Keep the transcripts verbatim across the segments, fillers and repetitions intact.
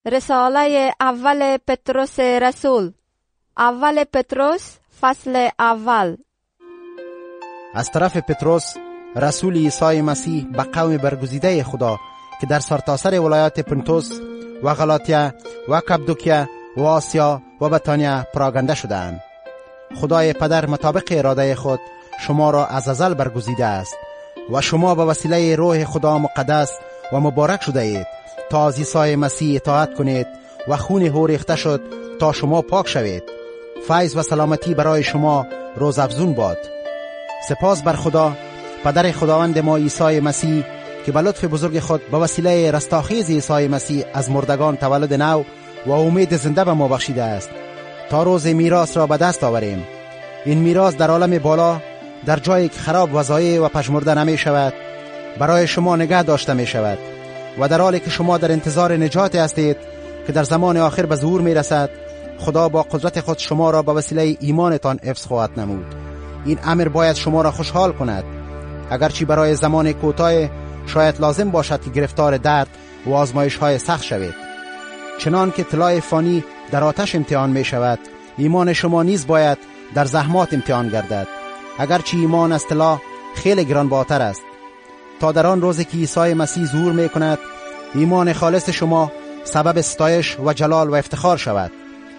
رساله اول پتروس رسول، اول پتروس فصل اول. از طرف پتروس رسول عیسی مسیح به قوم برگزیده خدا که در سرتاسر ولایات پونتوس و غلاطیه و کپادوکیه و آسیا و بطانیه پراگنده شدند. خدای پدر مطابق اراده خود شما را از ازل برگزیده است و شما به وسیله روح خدا مقدس و مبارک شده اید تا از عیسی مسیح اطاعت کنید و خون او ریخته شد تا شما پاک شوید. فیض و سلامتی برای شما روزافزون باد. سپاس بر خدا پدر خداوند ما عیسی مسیح که به لطف بزرگ خود به وسیله رستاخیز عیسی مسیح از مردگان تولد نو و امید زنده به ما بخشیده است تا روز میراث را به دست آوریم. این میراث در عالم بالا در جایی که خراب و ضایع و پژمرده نمی شود برای شما نگه داشته می شود و در حالی که شما در انتظار نجات هستید که در زمان آخر به ظهور می رسد، خدا با قدرت خود شما را به وسیله ایمانتان حفظ خواهد نمود. این امر باید شما را خوشحال کند، اگرچه برای زمان کوتاه شاید لازم باشد که گرفتار درد و آزمایش های سخت شوید. چنان که طلای فانی در آتش امتحان می شود، ایمان شما نیز باید در زحمات امتحان گردد، اگرچه ایمان از طلا خیلی گرانبهاتر است، تا در آن روزی که عیسی مسیح ظهور می کند ایمان خالص شما سبب ستایش و جلال و افتخار شود.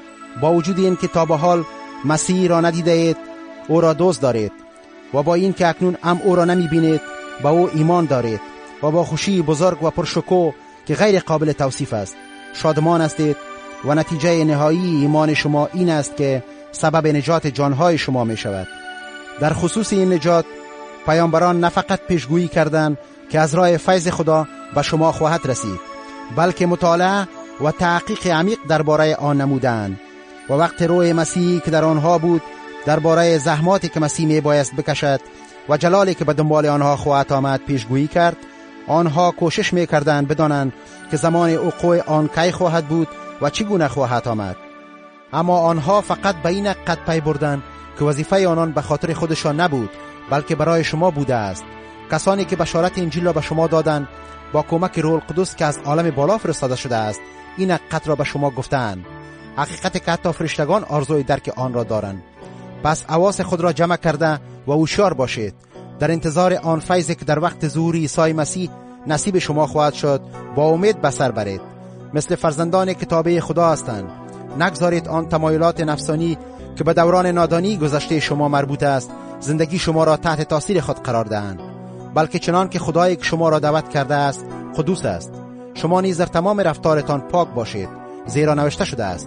با وجود این که تا به حال مسیح را ندیده اید، او را دوست دارید و با این که اکنون هم او را نمی بینید با او ایمان دارید و با خوشی بزرگ و پرشکوه که غیر قابل توصیف است شادمان هستید و نتیجه نهایی ایمان شما این است که سبب نجات جانهای شما می شود. در خصوص این نجات پیامبران نه فقط پیشگویی کردند که از راه فیض خدا به شما خواهد رسید، بلکه مطالعه و تحقیق عمیق درباره آن نمودند و وقت روح مسیحی که در آنها بود درباره زحماتی که مسیح می بایست بکشد و جلالی که به دنبال آنها خواهد آمد پیشگویی کرد. آنها کوشش می کردند بدانند که زمان وقوع آن کی خواهد بود و چگونه خواهد آمد، اما آنها فقط به این قد پی بردند که وظیفه آنان به خاطر خودشان نبود بلکه برای شما بوده است. کسانی که بشارت انجیل را به شما دادند با کمک روح القدس که از عالم بالا فرستاده شده است این حقیقت را به شما گفتند، حقیقتی که حتی فرشتگان آرزوی درک آن را دارند. پس حواس خود را جمع کرده و هوشیار باشید در انتظار آن فیضی که در وقت ظهور عیسی مسیح نصیب شما خواهد شد با امید به سر برید. مثل فرزندان که تابع خدا هستند نگذارید آن تمایلات نفسانی که به دوران نادانی گذشته شما مربوط است زندگی شما را تحت تاثیر خود قرار دهند، بلکه چنان که خدایی که شما را دعوت کرده است قدوس است شما نیز در تمام رفتارتان پاک باشید، زیرا نوشته شده است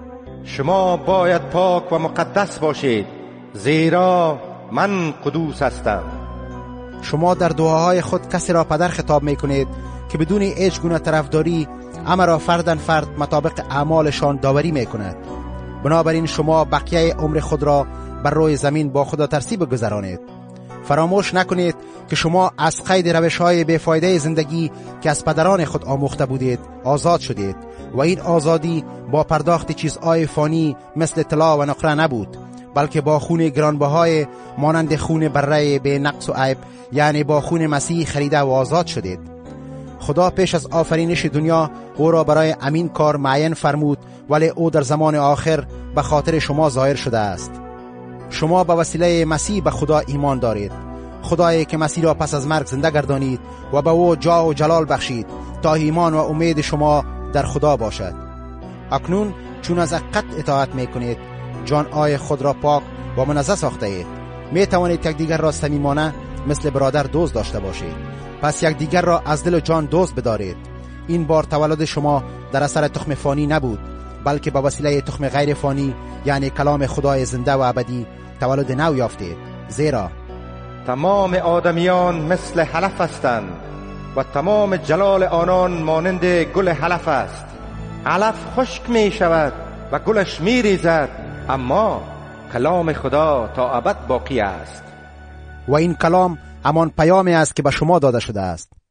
شما باید پاک و مقدس باشید زیرا من قدوس هستم. شما در دعاهای خود کسی را پدر خطاب می کنید که بدون هیچ گونه طرفداری همه را فردن فرد مطابق اعمالشان داوری می کند. بنابراین شما بقیه عمر خود را بر روی زمین با خدا ترسی بگذرانید. فراموش نکنید که شما از قید روش‌های بی‌فایده زندگی که از پدران خود آموخته بودید آزاد شدید و این آزادی با پرداخت چیزهای فانی مثل طلا و نقره نبود، بلکه با خون گرانبهای مانند خون بره به نقص و عیب، یعنی با خون مسیح خریده و آزاد شدید. خدا پیش از آفرینش دنیا او را برای امین کار معین فرمود، ولی او در زمان آخر به خاطر شما ظاهر شده است. شما به وسیله مسیح به خدا ایمان دارید، خدایی که مسیح را پس از مرگ زنده گردانید و به او جاه و جلال بخشید تا ایمان و امید شما در خدا باشد. اکنون چون از حقیقت اطاعت می کنید جان‌های خود را پاک و منزه ساخته اید، می توانید یکدیگر را صمیمانه مثل برادر دوست داشته باشید. پس یکدیگر را از دل و جان دوست بدارید. این بار تولد شما در اثر تخم فانی نبود، بلکه به وسیله تخم غیر فانی یعنی کلام خدای زنده و ابدی تولد نو یافتید. زیرا تمام آدمیان مثل حلف هستند و تمام جلال آنان مانند گل حلف است. علف خشک می شود و گلش می ریزد، اما کلام خدا تا ابد باقی است. و این کلام همان پیامی است که به شما داده شده است.